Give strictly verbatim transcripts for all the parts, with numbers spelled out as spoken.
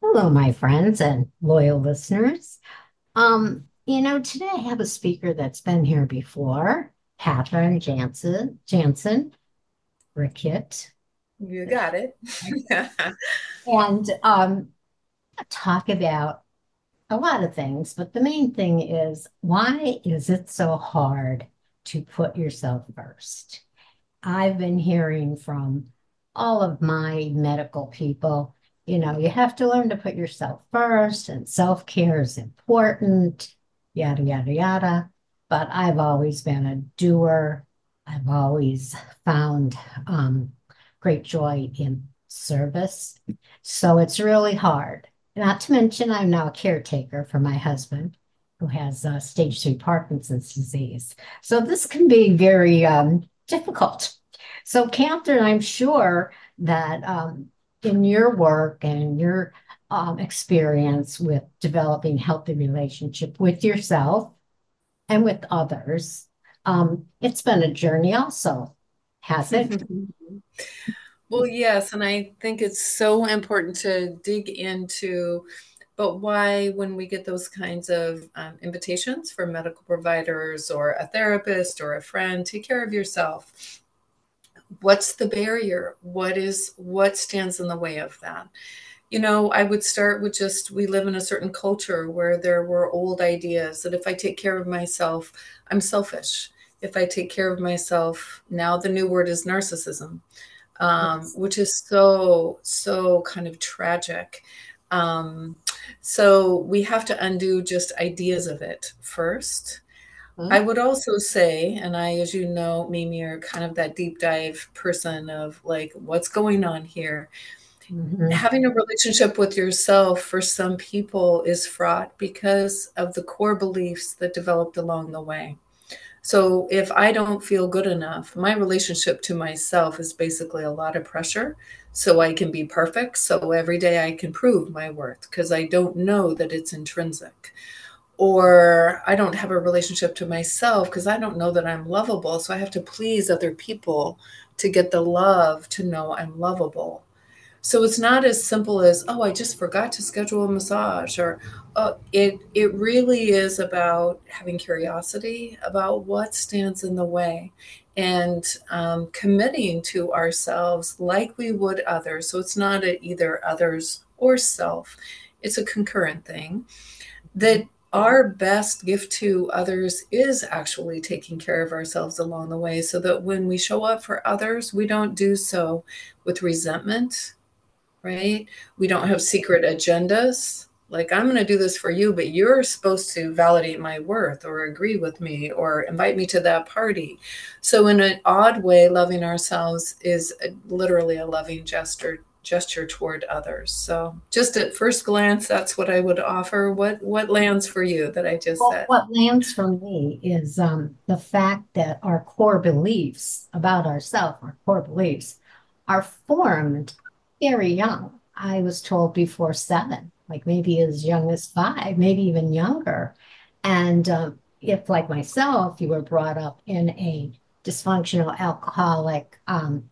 Hello, my friends and loyal listeners. Um, you know, today I have a speaker that's been here before, Catherine Jansen, Jansen Rickett, You got it. and um, talk about a lot of things, but the main thing is why is it so hard to put yourself first? I've been hearing from all of my medical people, you know, you have to learn to put yourself first, and self-care is important, yada, yada, yada. But I've always been a doer. I've always found um, great joy in service. So it's really hard. Not to mention, I'm now a caretaker for my husband who has uh, stage three Parkinson's disease. So this can be very um, difficult. So, Catherine, I'm sure that um, in your work and your um, experience with developing healthy relationship with yourself and with others, um, it's been a journey also, has it? Well, yes, and I think it's so important to dig into, but why, when we get those kinds of um, invitations from medical providers or a therapist or a friend, take care of yourself. What's the barrier? What is what stands in the way of that? You know, I would start with just we live in a certain culture where there were old ideas that if I take care of myself, I'm selfish. If I take care of myself, now the new word is narcissism, um, Yes. which is so, so kind of tragic. Um, so we have to undo just ideas of it first. I Mhm. would also say, and I, as you know, Mimi, are kind of that deep dive person of like, what's going on here? Mhm. Having a relationship with yourself for some people is fraught because of the core beliefs that developed along the way. So if I don't feel good enough, my relationship to myself is basically a lot of pressure so I can be perfect. So every day I can prove my worth because I don't know that it's intrinsic. Or I don't have a relationship to myself because I don't know that I'm lovable. So I have to please other people to get the love to know I'm lovable. So it's not as simple as, oh, I just forgot to schedule a massage, or uh, it it really is about having curiosity about what stands in the way and um, committing to ourselves like we would others. So it's not a either others or self. It's a concurrent thing that our best gift to others is actually taking care of ourselves along the way so that when we show up for others, we don't do so with resentment, right? We don't have secret agendas. Like, I'm going to do this for you, but you're supposed to validate my worth or agree with me or invite me to that party. So, in an odd way, loving ourselves is a, literally a loving gesture gesture toward others. So, just at first glance, that's what I would offer. What what lands for you that I just Well, said? what lands for me is um, the fact that our core beliefs about ourselves, our core beliefs, are formed very young. I was told before seven, like maybe as young as five, maybe even younger. And um, if, like myself, you were brought up in a dysfunctional, alcoholic, um,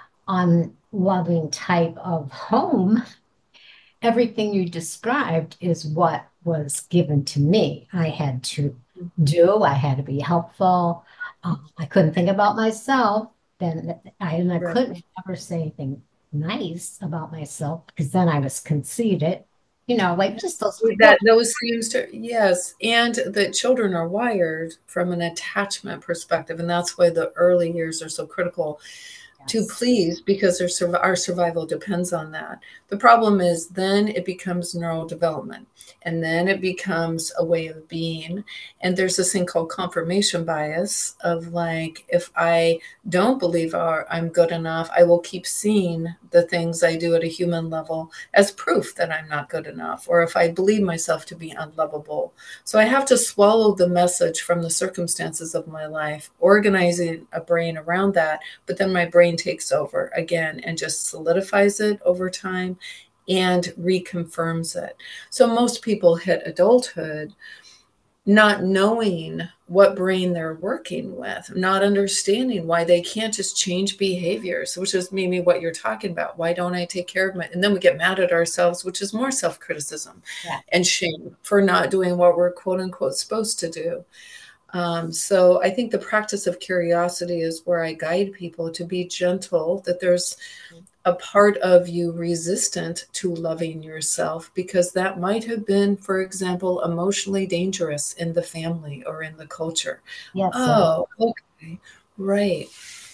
unloving type of home, everything you described is what was given to me. I had to do, I had to be helpful. Um, I couldn't think about myself. Then I, and I Right. couldn't ever say anything nice about myself because then I was conceited. You know, like just those little. That those seems to, yes, and that children are wired from an attachment perspective, and that's why the early years are so critical to Yes. please because their sur- our survival depends on that. The problem is then it becomes neural development and then it becomes a way of being. And there's this thing called confirmation bias of like, if I don't believe our, I'm good enough, I will keep seeing the things I do at a human level as proof that I'm not good enough, or if I believe myself to be unlovable. So I have to swallow the message from the circumstances of my life, organizing a brain around that, but then my brain takes over again and just solidifies it over time and reconfirms it. So most people hit adulthood not knowing what brain they're working with, not understanding why they can't just change behaviors, which is maybe what you're talking about. Why don't I take care of my, and then we get mad at ourselves, which is more self-criticism Yeah. and shame for not doing what we're quote unquote supposed to do. Um, so I think the practice of curiosity is where I guide people to be gentle, that there's a part of you resistant to loving yourself because that might have been, for example, emotionally dangerous in the family or in the culture. Yes, it is. Oh, okay. Right.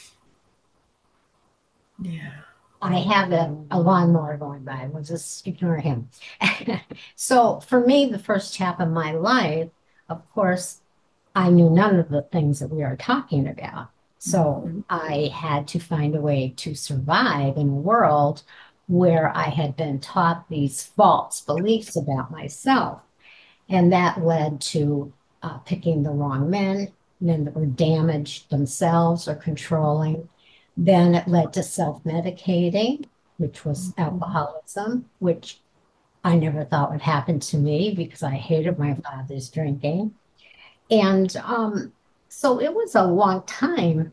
Yeah. I have a, a lawnmower going by. We'll just ignore him. So for me, the first half of my life, of course, I knew none of the things that we are talking about. So Mhm. I had to find a way to survive in a world where I had been taught these false beliefs about myself. And that led to uh, picking the wrong men, men that were damaged themselves or controlling. Then it led to self-medicating, which was alcoholism, which I never thought would happen to me because I hated my father's drinking. And um, so it was a long time.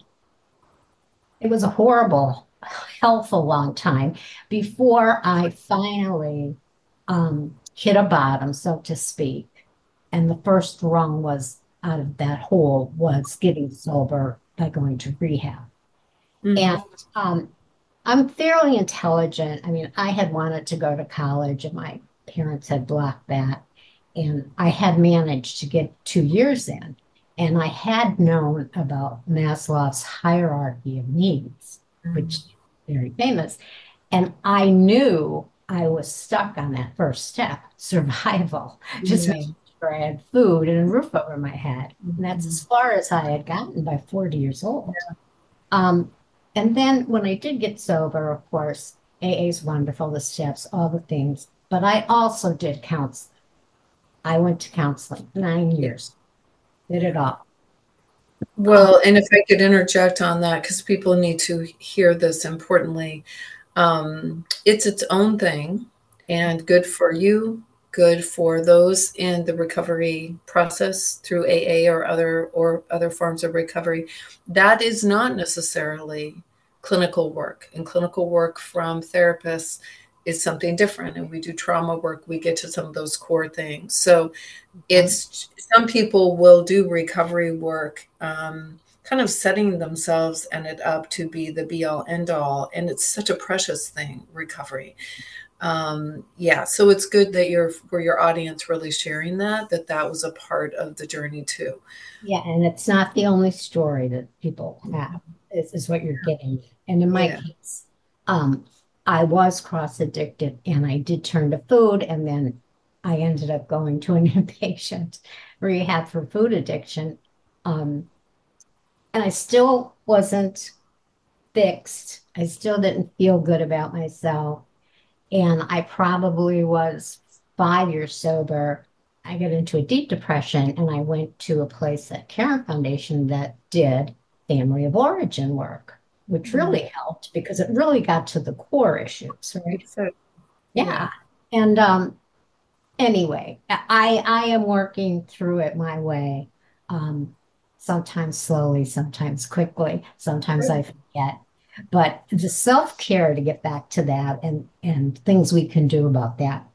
It was a horrible, helpful long time before I finally um, hit a bottom, so to speak. And the first rung was out of that hole was getting sober by going to rehab. And Mhm. um, I'm fairly intelligent. I mean, I had wanted to go to college, and my parents had blocked that. And I had managed to get two years in. And I had known about Maslow's hierarchy of needs, which is very famous. And I knew I was stuck on that first step, survival, just Yeah. making sure I had food and a roof over my head. And that's as Mhm. far as I had gotten by forty years old. Um, and then when I did get sober, of course, A A is wonderful, the steps, all the things. But I also did counseling. I went to counseling nine Yeah. years, did it all. Um, Well, and if I could interject on that, because people need to hear this importantly, um, it's its own thing and good for you, good for those in the recovery process through A A or other or other forms of recovery. That is not necessarily clinical work. And clinical work from therapists is something different. And we do trauma work, we get to some of those core things. So it's some people will do recovery work, um, kind of setting themselves and it up to be the be all end all. And it's such a precious thing, recovery. Um, yeah. So it's good that you're for your audience really sharing that, that that was a part of the journey too. yeah, and it's not the only story that people have, is, is what you're getting. And in my Yeah. case, um, I was cross addicted and I did turn to food, and then I ended up going to an inpatient rehab for food addiction. Um, and I still wasn't fixed. I still didn't feel good about myself. And I probably was five years sober. I got into a deep depression and I went to a place at Caring Foundation that did family of origin work, which Mm, really helped because it really got to the core issues, right? exactly. Yeah. Yeah. And um, anyway, I I am working through it my way. Um, sometimes slowly, sometimes quickly, sometimes I forget. But the self-care to get back to that and and things we can do about that.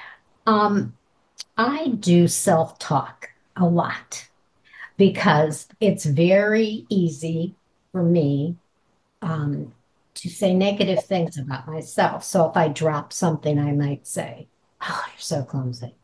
Um, I do self-talk a lot because it's very easy for me um, to say negative things about myself. So if I drop something, I might say, "Oh, you're so clumsy."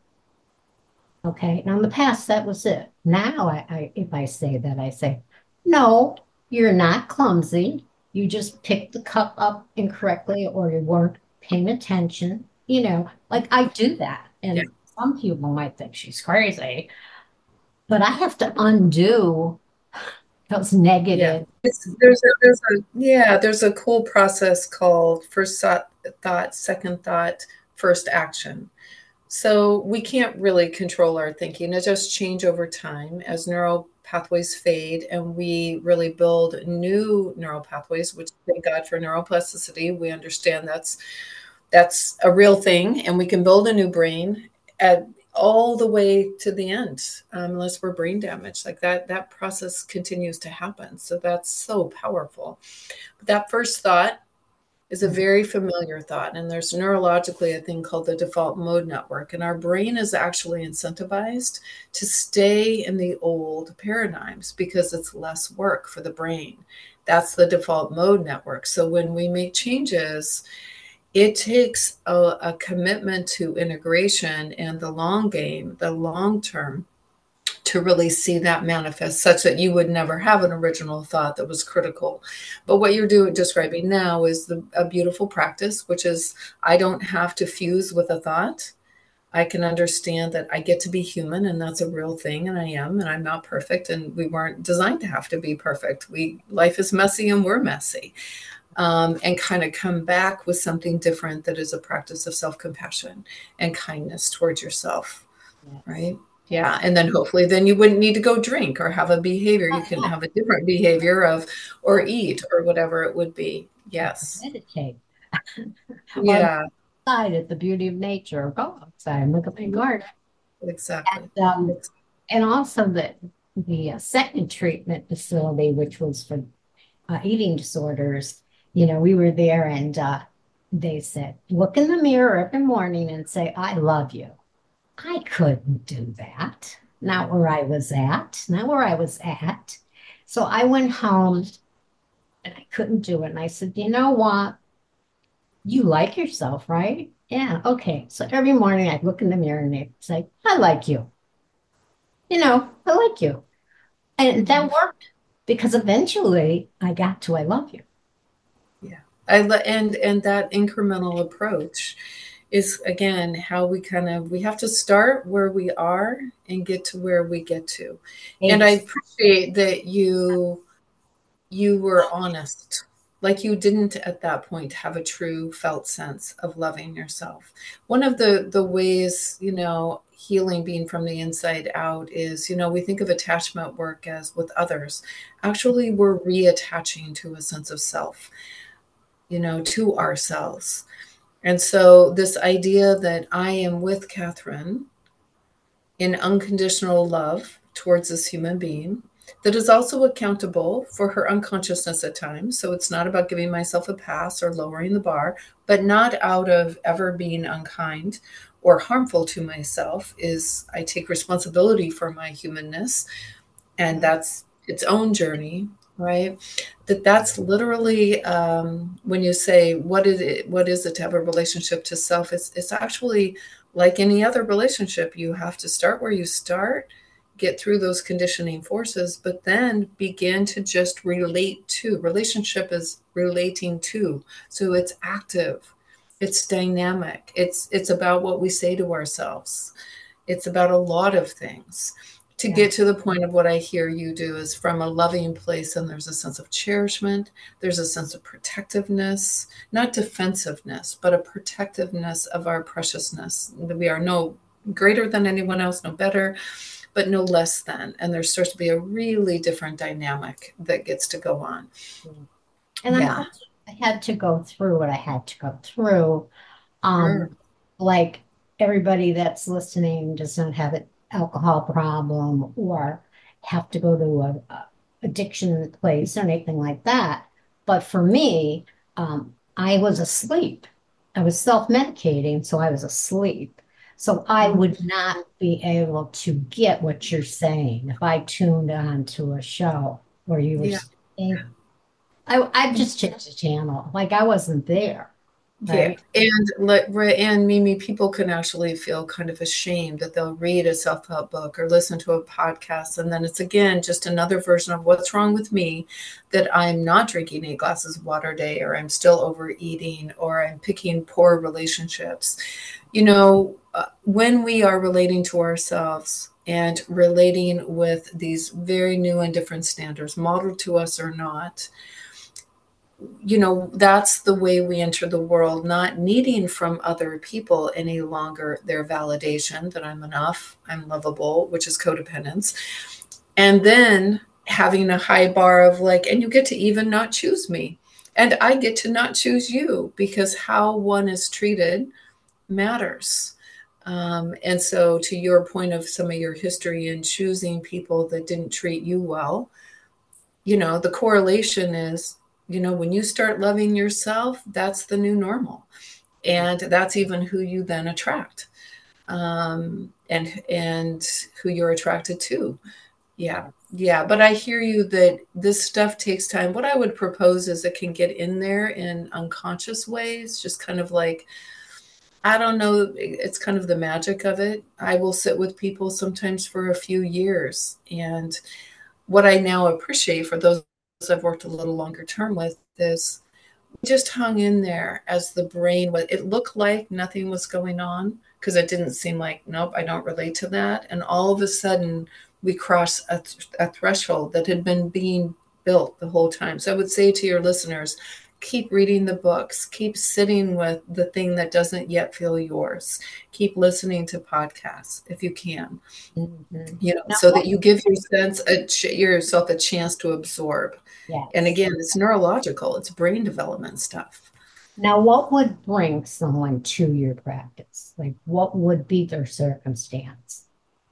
Okay. Now in the past, that was it. Now I, I if I say that, I say, no, you're not clumsy. You just picked the cup up incorrectly or you weren't paying attention. You know, like I do that. Yeah. And some people might think she's crazy, but I have to undo those Yeah. negative. It's, there's a, there's a, yeah, there's a cool process called first thought, thought, second thought, first action. So we can't really control our thinking. It just change over time as neural pathways fade and we really build new neural pathways, which thank God for neuroplasticity. We understand that's that's a real thing and we can build a new brain. And all the way to the end, um, unless we're brain damaged. Like that, that process continues to happen. So that's so powerful. But that first thought is a very familiar thought. And there's neurologically a thing called the default mode network. And our brain is actually incentivized to stay in the old paradigms because it's less work for the brain. That's the default mode network. So when we make changes, it takes a, a commitment to integration and the long game, the long term, to really see that manifest such that you would never have an original thought that was critical. But what you're doing describing now is the, a beautiful practice, which is I don't have to fuse with a thought. I can understand that I get to be human, and that's a real thing, and I am, and I'm not perfect, and we weren't designed to have to be perfect. We life is messy and we're messy. Um, and kind of come back with something different that is a practice of self-compassion and kindness towards yourself, Yes. right? Yeah. And then hopefully then you wouldn't need to go drink or have a behavior. You can Oh, have a different behavior of, or yeah. eat or whatever it would be. Yes. Meditate. Or Yeah, outside at the beauty of nature, or go outside and look at my garden. exactly. And, um, and also the the uh, second treatment facility, which was for uh, eating disorders, you know, we were there and uh, they said, look in the mirror every morning and say, I love you. I couldn't do that. Not where I was at, not where I was at. So I went home and I couldn't do it. And I said, you know what? You like yourself, right? Yeah, okay. So every morning I'd look in the mirror and they'd say, I like you. You know, I like you. And Mhm. that worked because eventually I got to I love you. Yeah. I le- and and that incremental approach is again how we kind of we have to start where we are and get to where we get to. And I Ex- appreciate that you you were honest. Like you didn't at that point have a true felt sense of loving yourself. One of the the ways, you know, healing being from the inside out is, you know, we think of attachment work as with others. Actually, we're reattaching to a sense of self, you know, to ourselves. And so this idea that I am with Catherine in unconditional love towards this human being that is also accountable for her unconsciousness at times. So it's not about giving myself a pass or lowering the bar, but not out of ever being unkind or harmful to myself. Is I take responsibility for my humanness, and that's its own journey, right? That that's literally um, when you say what is it what is it to have a relationship to self, it's it's actually like any other relationship. You have to start where you start, get through those conditioning forces, but then begin to just relate to. Relationship is relating to, so it's active, it's dynamic, it's it's about what we say to ourselves, it's about a lot of things. To yeah, get to the point of what I hear you do is from a loving place, and there's a sense of cherishment, there's a sense of protectiveness, not defensiveness, but a protectiveness of our preciousness. We are no greater than anyone else, no better, but no less than. And there starts to be a really different dynamic that gets to go on. yeah. And I Yeah. had to, I had to go through what I had to go through. Sure. Um, like everybody that's listening does not have an alcohol problem or have to go to a, a addiction place or anything like that. But for me, um, I was asleep. I was self-medicating, so I was asleep. So I Mm. would not be able to get what you're saying if I tuned on to a show where you were Yeah. speaking. I I just changed the channel. Like I wasn't there, Yeah, right? and like and Mimi, people can actually feel kind of ashamed that they'll read a self-help book or listen to a podcast, and then it's again just another version of what's wrong with me, that I'm not drinking eight glasses of water a day, or I'm still overeating, or I'm picking poor relationships. You know, uh, when we are relating to ourselves and relating with these very new and different standards, modeled to us or not, you know, that's the way we enter the world, not needing from other people any longer their validation that I'm enough, I'm lovable, which is codependence. And then having a high bar of like, and you get to even not choose me. And I get to not choose you because how one is treated matters. Um, and so, to your point of some of your history in choosing people that didn't treat you well, you know, the correlation is, you know, when you start loving yourself, that's the new normal. And that's even who you then attract, um, and and who you're attracted to. Yeah. Yeah. But I hear you that this stuff takes time. What I would propose is it can get in there in unconscious ways, just kind of like, I don't know, it's kind of the magic of it. I will sit with people sometimes for a few years. And what I now appreciate for those I've worked a little longer term with is just hung in there as the brain was. It looked like nothing was going on because it didn't seem like, nope, I don't relate to that. And all of a sudden, we cross a, a threshold that had been being built the whole time. So I would say to your listeners, keep reading the books, keep sitting with the thing that doesn't yet feel yours, keep listening to podcasts if you can, Mm-hmm. you know, Now, so what, that you give your sense a, yourself a chance to absorb. And yes. again, it's neurological, it's brain development stuff. Now, what would bring someone to your practice? Like, what would be their circumstance?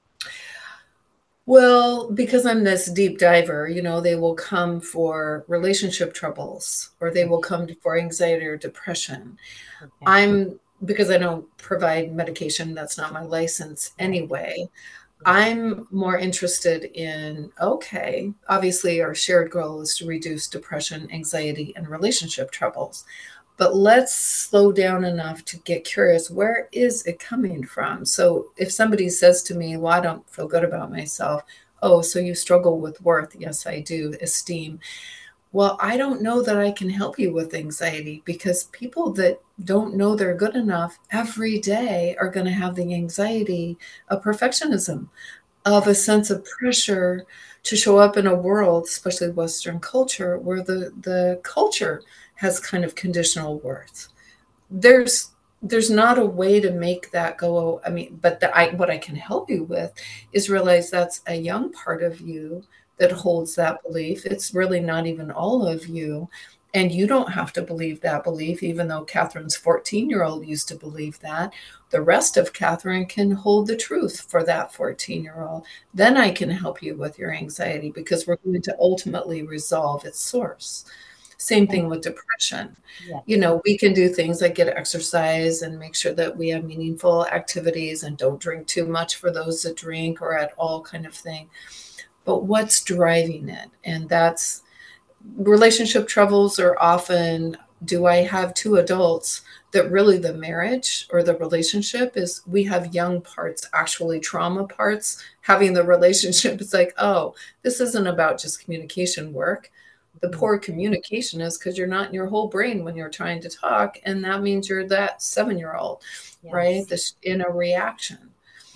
Well, because I'm this deep diver, you know, they will come for relationship troubles or they will come for anxiety or depression. Okay. I'm because I don't provide medication, that's not my license Right. anyway. Yeah. I'm more interested in, okay, obviously our shared goal is to reduce depression, anxiety, and relationship troubles. But let's slow down enough to get curious. Where is it coming from? So if somebody says to me, well, I don't feel good about myself. Oh, so you struggle with worth. Yes, I do. Esteem. Well, I don't know that I can help you with anxiety because people that don't know they're good enough every day are going to have the anxiety of perfectionism, of a sense of pressure to show up in a world, especially Western culture, where the, the culture has kind of conditional worth. There's there's not a way to make that go. I mean, but the, I, what I can help you with is realize that's a young part of you that holds that belief. It's really not even all of you. And you don't have to believe that belief, even though Catherine's fourteen year old used to believe that. The rest of Catherine can hold the truth for that fourteen year old. Then I can help you with your anxiety because we're going to ultimately resolve its source. Same And thing with depression. You yes. know, we can do things like get exercise and make sure that we have meaningful activities and don't drink too much for those that drink or at all kind of thing. But what's driving it? And that's relationship troubles are often, do I have two adults that really the marriage or the relationship is, we have young parts, actually trauma parts, having the relationship. It's like, oh, this isn't about just communication work. The Mhm. poor communication is because you're not in your whole brain when you're trying to talk. And that means you're that seven year old, right? Yes. This in a reaction.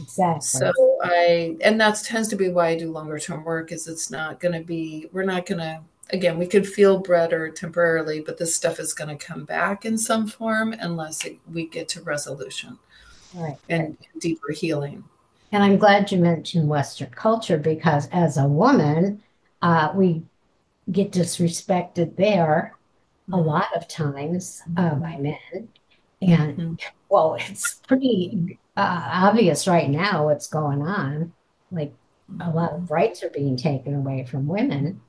So Exactly. I, and that tends to be why I do longer term work is it's not going to be, we're not going to, again, we could feel better temporarily, but this stuff is going to come back in some form unless it, we get to resolution Right. and deeper healing. And I'm glad you mentioned Western culture because as a woman, uh, we get disrespected there a Mhm. lot of times uh, by Mhm. men. And Mhm. well, it's pretty uh, obvious right now what's going on. Like a lot of rights are being taken away from women.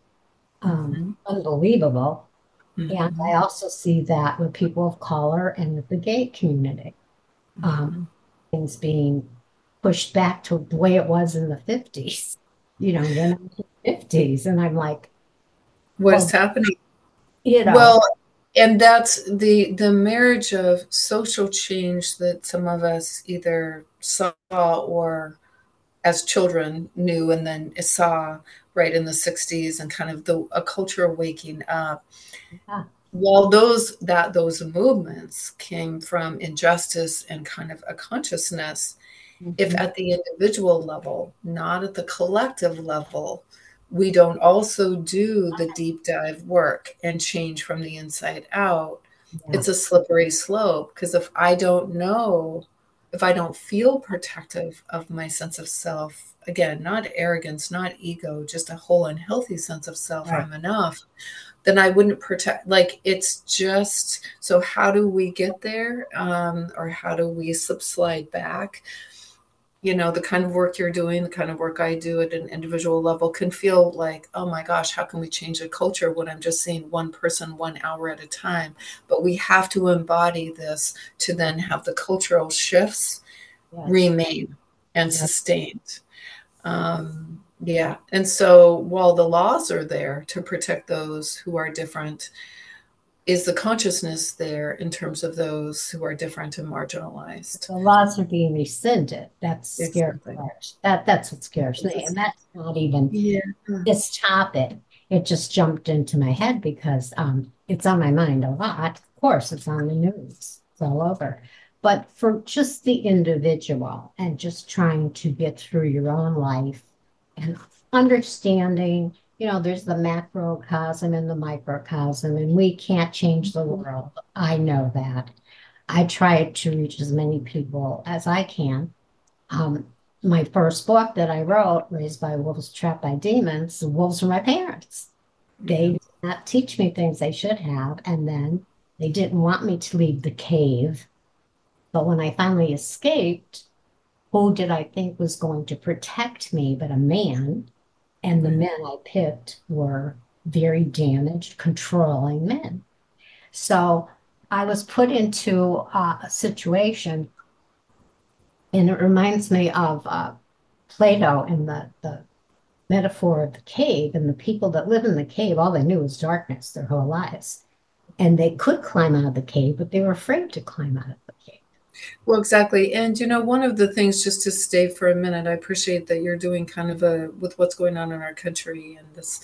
Um, Mhm. unbelievable. And I Mhm. also see that with people of color and with the gay community. Um, Mhm. things being pushed back to the way it was in the fifties, you know, the nineteen fifties. And I'm like, What's well, happening? you know, Well, and that's the the marriage of social change that some of us either saw or as children knew and then saw right in the sixties and kind of the a culture waking up. yeah, While those that those movements came from injustice and kind of a consciousness, if mhm, at the individual level, not at the collective level, we don't also do the deep dive work and change from the inside out, yeah, it's a slippery slope. Because if I don't know, if I don't feel protective of my sense of self, again, not arrogance, not ego, just a whole unhealthy sense of self, right. I'm enough, then I wouldn't protect. Like, it's just, so how do we get there? Um, or how do we slide back? You know, the kind of work you're doing, the kind of work I do at an individual level can feel like, oh my gosh, how can we change a culture when I'm just seeing one person one hour at a time? But we have to embody this to then have the cultural shifts Yes. remain and Yes. sustained. Um, yeah. And so while the laws are there to protect those who are different, is the consciousness there in terms of those who are different and marginalized? The laws are being rescinded. That's scary Exactly. part. That that's what scares me. And that's not even Yeah. this topic. It just jumped into my head because um it's on my mind a lot. Of course, it's on the news. It's all over. But for just the individual and just trying to get through your own life and understanding, you know, there's the macrocosm and the microcosm, and we can't change the world. I know that. I try to reach as many people as I can. Um, my first book that I wrote, Raised by Wolves, Trapped by Demons, the wolves were my parents. They Yeah. did not teach me things they should have. And then they didn't want me to leave the cave. But when I finally escaped, who did I think was going to protect me but a man? And the Right. men I picked were very damaged, controlling men. So I was put into uh, a situation, and it reminds me of uh, Plato and the, the metaphor of the cave. And the people that live in the cave, all they knew was darkness their whole lives. And they could climb out of the cave, but they were afraid to climb out of the cave. Well, exactly. And, you know, one of the things, just to stay for a minute, I appreciate that you're doing kind of a, with what's going on in our country and this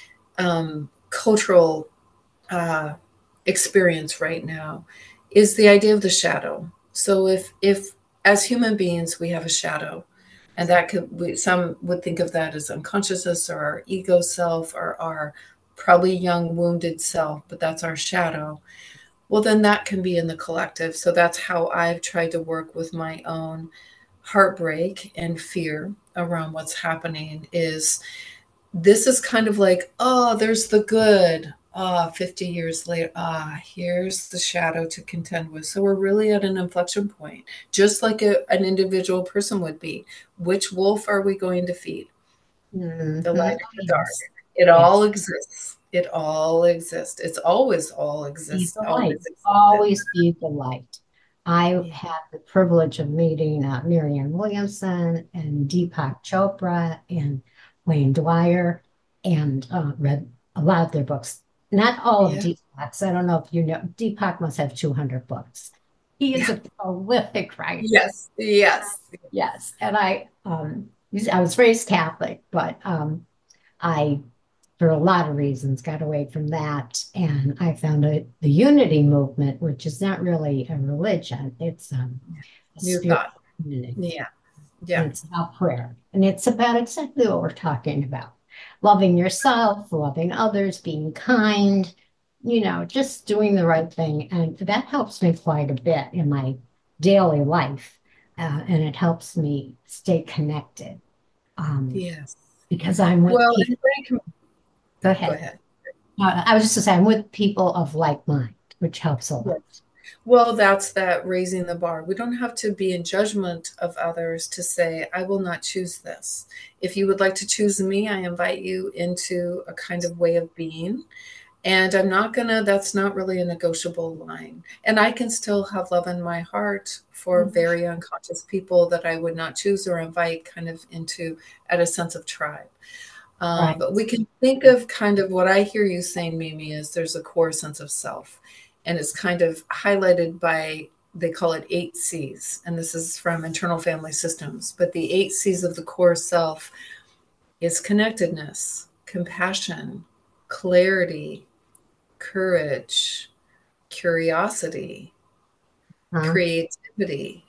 um, cultural uh, experience right now, is the idea of the shadow. So if, if as human beings, we have a shadow, and that could, we, some would think of that as unconsciousness or our ego self or our probably young wounded self, but that's our shadow. Well, then that can be in the collective. So that's how I've tried to work with my own heartbreak and fear around what's happening. Is this is kind of like, oh, there's the good. Ah, fifty years later, ah, here's the shadow to contend with. So we're really at an inflection point, just like a, an individual person would be. Which wolf are we going to feed? The Mhm. light or the dark? Yes. It all Yes. exists. It all exists. It's always all Be exists, the light. always existed. Always be the light. I Yeah. had the privilege of meeting uh, Marianne Williamson and Deepak Chopra and Wayne Dwyer, and uh, read a lot of their books. Not all of Yeah. Deepak's. I don't know if you know. Deepak must have two hundred books. He is Yeah. a prolific writer. Yes. Yes. Yes. And I, um, I was raised Catholic, but um, I, for a lot of reasons, got away from that. And I found a, the unity movement, which is not really a religion, it's um, a New spiritual thought. community. Yeah. And Yeah. it's about prayer. And it's about exactly what we're talking about: loving yourself, loving others, being kind, you know, just doing the right thing. And that helps me quite a bit in my daily life. Uh, and it helps me stay connected um, Yes. because I'm with Well, people. and very com- Go go ahead. ahead. Uh, I was just to say, I'm with people of like mind, which helps a Yeah. lot. Well, that's that raising the bar. We don't have to be in judgment of others to say, I will not choose this. If you would like to choose me, I invite you into a kind of way of being. And I'm not gonna, that's not really a negotiable line. And I can still have love in my heart for Mhm. very unconscious people that I would not choose or invite kind of into at a sense of tribe. Um, Right. but we can think of kind of what I hear you saying, Mimi, is there's a core sense of self. And it's kind of highlighted by, they call it eight C's. And this is from internal family systems. But the eight C's of the core self is connectedness, compassion, clarity, courage, curiosity, Huh? creativity,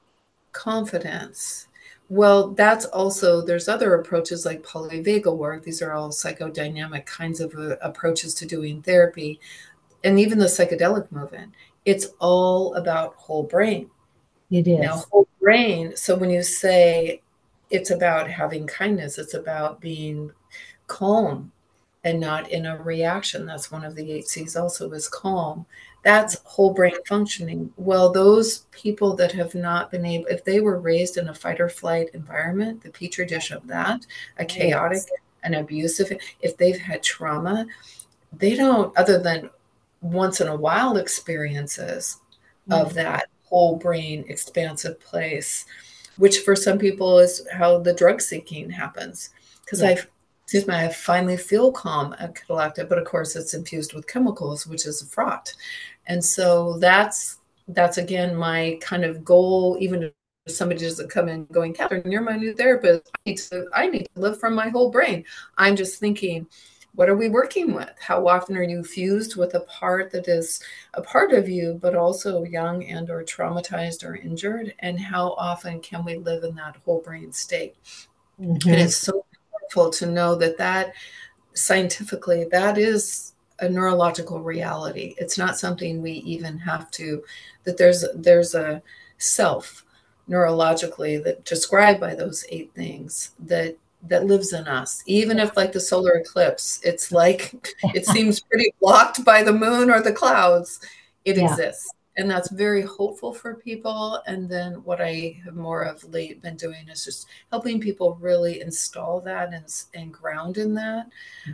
confidence. Well, that's also, there's other approaches like polyvagal work. These are all psychodynamic kinds of uh, approaches to doing therapy. And even the psychedelic movement, it's all about whole brain. It Now, is. whole brain, so when you say it's about having kindness, it's about being calm, and not in a reaction. That's one of the eight C's also, is calm. That's whole brain functioning. Well, those people that have not been able, if they were raised in a fight or flight environment, the petri dish of that, a Right. chaotic, an abusive, if they've had trauma, they don't, other than once in a while experiences of Mhm. that whole brain expansive place, which for some people is how the drug seeking happens. Because Yeah. I, excuse me, I finally feel calm and collected, but of course it's infused with chemicals, which is fraught. And so that's that's again my kind of goal. Even if somebody doesn't come in going, Catherine, you're my new therapist. I need to I need to live from my whole brain. I'm just thinking, what are we working with? How often are you fused with a part that is a part of you, but also young and or traumatized or injured? And how often can we live in that whole brain state? And Hmm. it's so powerful to know that that scientifically, that is a neurological reality. It's not something we even have to, that there's there's a self neurologically that described by those eight things that that lives in us. Even if like the solar eclipse, it's like it seems pretty blocked by the moon or the clouds, it Yeah. exists. And that's very hopeful for people. And then what I have more of late been doing is just helping people really install that and, and ground in that,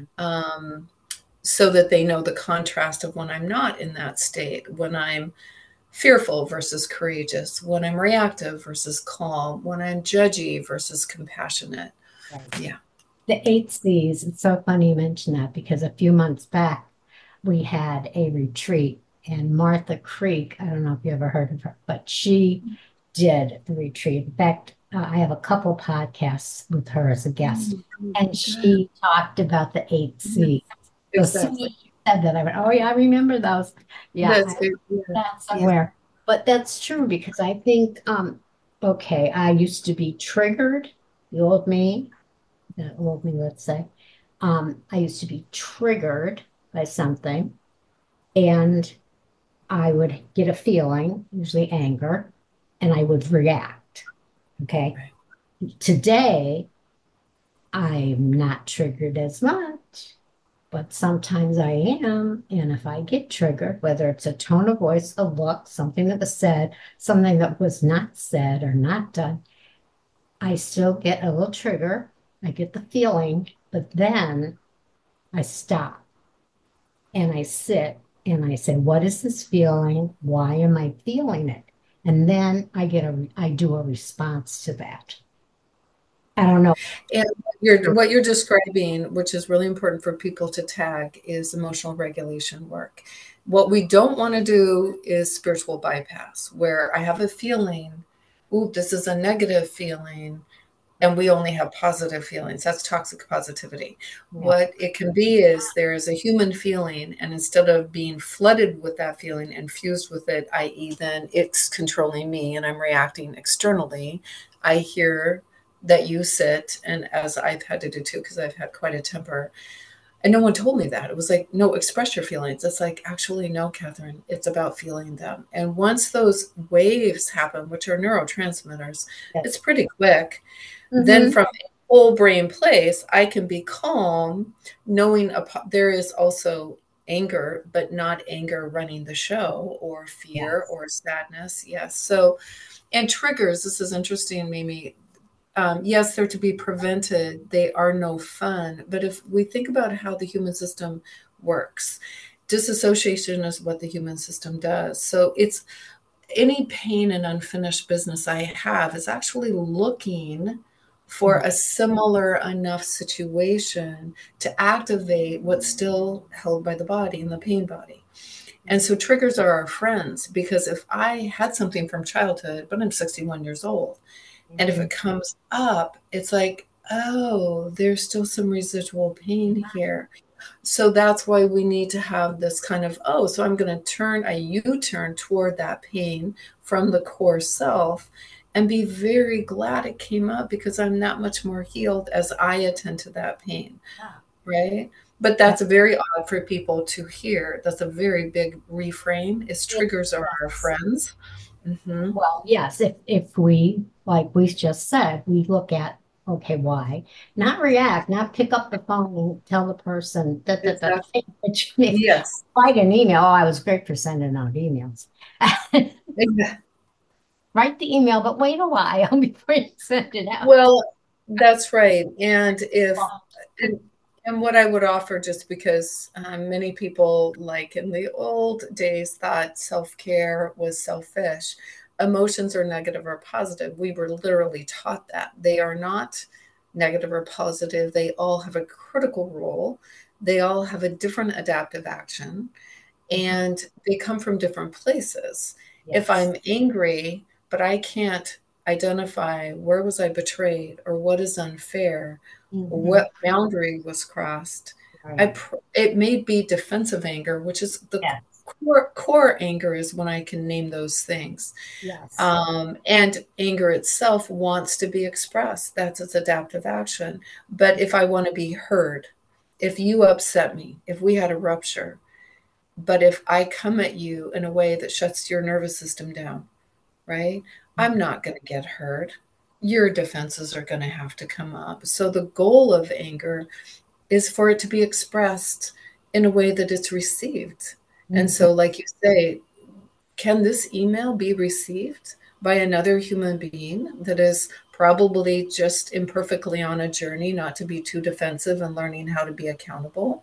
um, so that they know the contrast of when I'm not in that state, when I'm fearful versus courageous, when I'm reactive versus calm, when I'm judgy versus compassionate. Right. Yeah. The eight C's, it's so funny you mention that because a few months back we had a retreat and Martha Creek, I don't know if you ever heard of her, but she did the retreat. In fact, uh, I have a couple podcasts with her as a guest, Mm, and good. she talked about the eight C's. So as soon as Exactly. you said that, I went, oh yeah, I remember those. Yeah, That's I it. Yeah. that Yeah. somewhere. But that's true because I think, um, okay, I used to be triggered, the old me, the old me, let's say. Um, I used to be triggered by something, and I would get a feeling, usually anger, and I would react. Okay. Right. Today, I'm not triggered as much, but sometimes I am. And if I get triggered, whether it's a tone of voice, a look, something that was said, something that was not said or not done, I still get a little trigger. I get the feeling, but then I stop and I sit and I say, what is this feeling? Why am I feeling it? And then I get a, I do a response to that. I don't know. And what you're, what you're describing, which is really important for people to tag, is emotional regulation work. What we don't want to do is spiritual bypass, where I have a feeling, ooh, this is a negative feeling, and we only have positive feelings. That's toxic positivity. Yeah, What it can be is there is a human feeling, and instead of being flooded with that feeling and fused with it, that is, then it's controlling me and I'm reacting externally, I hear that you sit, and as I've had to do too, because I've had quite a temper, and no one told me that. It was like, no, express your feelings. It's like, actually, no, Catherine, it's about feeling them. And once those waves happen, which are neurotransmitters, it's yes. pretty quick. Then Hmm. from a whole brain place, I can be calm, knowing a, there is also anger, but not anger running the show, or fear Yes. or sadness. Yes. So, and triggers, this is interesting, Mimi. Um, yes, they're to be prevented. They are no fun. But if we think about how the human system works, disassociation is what the human system does. So it's any pain and unfinished business I have is actually looking for Mhm. a similar enough situation to activate what's still held by the body and the pain body. And so triggers are our friends, because if I had something from childhood, but I'm sixty-one years old, and if Mhm. it comes up, it's like, oh, there's still some residual pain here. So that's why we need to have this kind of, oh, so I'm going to turn a U turn toward that pain from the core self and be very glad it came up, because I'm that much more healed as I attend to that pain. Yeah. Right. But that's very odd for people to hear. That's a very big reframe, is It- triggers are our yes. friends. Hmm. Well, yes, if if we, like we just said, we look at, Okay, why? Not react, not pick up the phone and tell the person that that that Exactly. which means Yes. write an email. Oh, I was great for sending out emails. Exa- Write the email, but wait a while before you send it out. Well, that's right. And if Well, and, and what I would offer, just because um, many people, like in the old days, thought self-care was selfish. Emotions are negative or positive. We were literally taught that. They are not negative or positive. They all have a critical role. They all have a different adaptive action, and they come from different places. If yes. I'm angry, but I can't identify where was I betrayed or what is unfair or Mhm. what boundary was crossed, I Right. pr- it may be defensive anger, which is the Yes. core core anger is when I can name those things. Yes. Um, and anger itself wants to be expressed. That's its adaptive action. But if I want to be heard, if you upset me, if we had a rupture, but if I come at you in a way that shuts your nervous system down, right? I'm not going to get hurt. Your defenses are going to have to come up. So the goal of anger is for it to be expressed in a way that it's received. And Mhm. so, like you say, can this email be received by another human being that is probably just imperfectly on a journey, not to be too defensive and learning how to be accountable?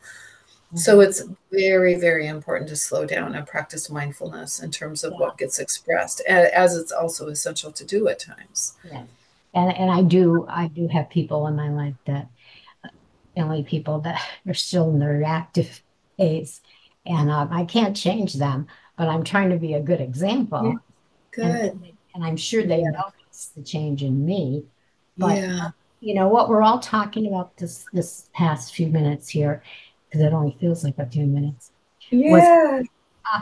So Mhm. it's very, very important to slow down and practice mindfulness in terms of Yeah. what gets expressed, as it's also essential to do at times. Yes. And and I do I do have people in my life that only people that are still in their reactive phase. And um, I can't change them, but I'm trying to be a good Yeah, example. And, good. and I'm sure they Yeah, notice the change in me. But, yeah, you know, what we're all talking about this, this past few minutes here, because it only feels like a few minutes, was yeah. uh,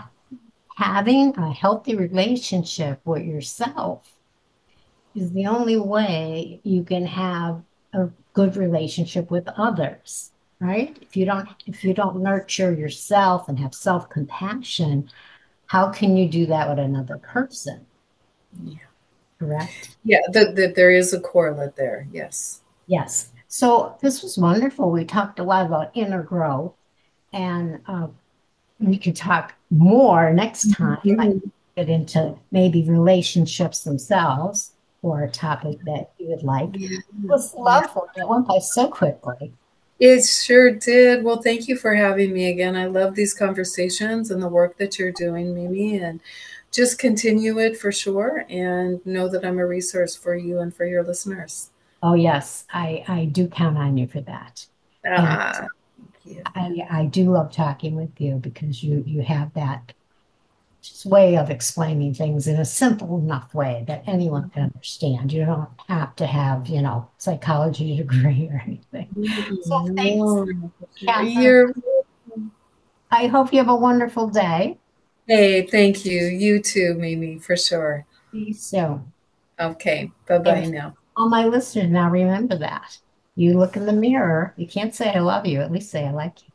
having a healthy relationship with yourself is the only way you can have a good relationship with others, right? If you don't, if you don't nurture yourself and have self-compassion, how can you do that with another person? Yeah, Correct? yeah. That that there is a correlate there. Yes. Yes. So this was wonderful. We talked a lot about inner growth, and uh, we could talk more next time. I Mhm. get into maybe relationships themselves or a topic that you would like. It Yeah, was yeah. lovely. It went by so quickly. It sure did. Well, thank you for having me again. I love these conversations and the work that you're doing, Mimi, and just continue it for sure. And know that I'm a resource for you and for your listeners. Oh, yes, I, I do count on you for that. And Ah, thank you. I, I do love talking with you because you, you have that just way of explaining things in a simple enough way that anyone can understand. You don't have to have, you know, psychology degree or anything. So thanks, No, Catherine. you're I hope you have a wonderful day. hey, thank you. You too, Mimi, for sure. See you soon. Okay, bye bye And now. all my listeners, now remember that. You look in the mirror, you can't say I love you, at least say I like you.